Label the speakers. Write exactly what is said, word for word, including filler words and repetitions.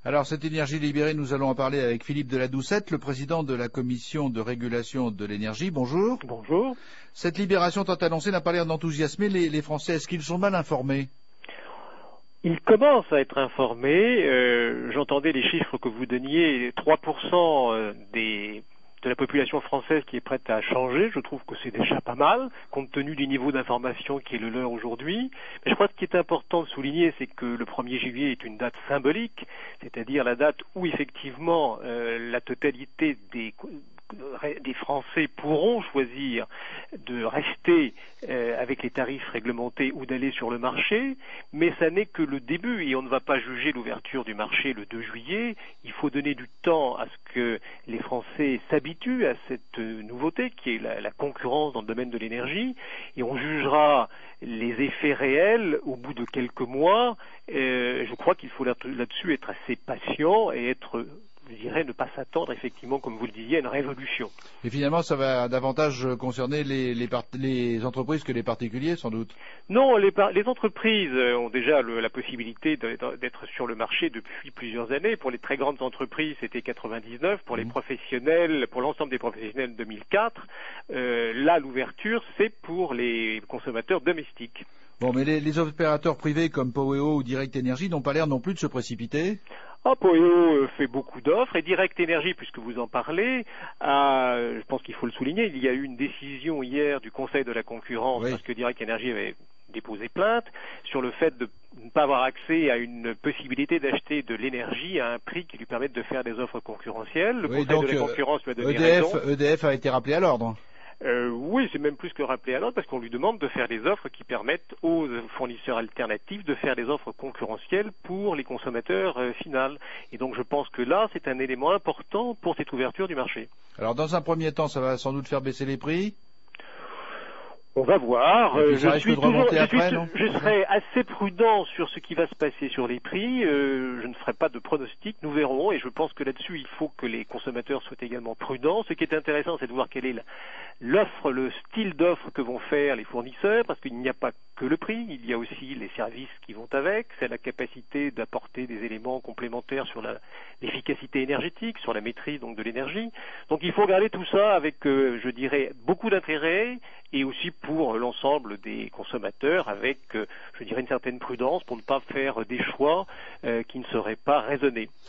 Speaker 1: Alors, cette énergie libérée, nous allons en parler avec Philippe Deladoucette, le président de la Commission de régulation de l'énergie. Bonjour.
Speaker 2: Bonjour.
Speaker 1: Cette libération tant annoncée n'a pas l'air d'enthousiasmer les, les Français. Est-ce qu'ils sont mal informés?
Speaker 2: Ils commencent à être informés. Euh, J'entendais les chiffres que vous donniez, trois pour cent des... de la population française qui est prête à changer. Je trouve que c'est déjà pas mal, compte tenu du niveau d'information qui est le leur aujourd'hui. Mais je crois que ce qui est important de souligner, c'est que le premier juillet est une date symbolique, c'est-à-dire la date où effectivement euh, la totalité des des Français pourront choisir de rester euh, avec les tarifs réglementés ou d'aller sur le marché, mais ça n'est que le début et on ne va pas juger l'ouverture du marché le deux juillet. Il faut donner du temps à ce que les Français s'habituent à cette nouveauté qui est la, la concurrence dans le domaine de l'énergie et on jugera les effets réels au bout de quelques mois. Euh, je crois qu'il faut là-dessus être assez patient et être je dirais ne pas s'attendre effectivement, comme vous le disiez, à une révolution.
Speaker 1: Et finalement, ça va davantage concerner les, les, part les entreprises que les particuliers, sans doute?
Speaker 2: Non, les, les entreprises ont déjà le, la possibilité d'être sur le marché depuis plusieurs années. Pour les très grandes entreprises, c'était quatre-vingt-dix-neuf. Pour les mmh. professionnels, pour l'ensemble des professionnels, deux mille quatre. Euh, là, l'ouverture, c'est pour les consommateurs domestiques.
Speaker 1: Bon, mais les, les opérateurs privés comme Poweo ou Direct Energy n'ont pas l'air non plus de se précipiter?
Speaker 2: Ah, Poweo fait beaucoup d'offres et Direct Energy, puisque vous en parlez, a, je pense qu'il faut le souligner, il y a eu une décision hier du Conseil de la concurrence, oui. parce que Direct Energy avait déposé plainte sur le fait de ne pas avoir accès à une possibilité d'acheter de l'énergie à un prix qui lui permette de faire des offres concurrentielles. Le
Speaker 1: oui,
Speaker 2: Conseil
Speaker 1: donc,
Speaker 2: de la concurrence lui a donné
Speaker 1: E D F,
Speaker 2: raison.
Speaker 1: E D F a été rappelé à l'ordre.
Speaker 2: Euh, oui, c'est même plus que rappelé à l'ordre parce qu'on lui demande de faire des offres qui permettent aux fournisseurs alternatifs de faire des offres concurrentielles pour les consommateurs euh, finaux. Et donc je pense que là, c'est un élément important pour cette ouverture du marché.
Speaker 1: Alors dans un premier temps, ça va sans doute faire baisser les prix?
Speaker 2: On va voir. Euh, je, suis toujours, je,
Speaker 1: après,
Speaker 2: suis, je serai assez prudent sur ce qui va se passer sur les prix. Euh, je ne ferai pas de pronostic. Nous verrons. Et je pense que là-dessus, il faut que les consommateurs soient également prudents. Ce qui est intéressant, c'est de voir quelle est l'offre, le style d'offre que vont faire les fournisseurs, parce qu'il n'y a pas que le prix. Il y a aussi les services qui vont avec. C'est la capacité d'apporter des éléments complémentaires sur l'efficacité énergétique, sur la maîtrise donc de l'énergie. Donc il faut regarder tout ça avec, euh, je dirais, beaucoup d'intérêt et aussi pour l'ensemble des consommateurs avec, euh, je dirais, une certaine prudence pour ne pas faire des choix euh, qui ne seraient pas raisonnés.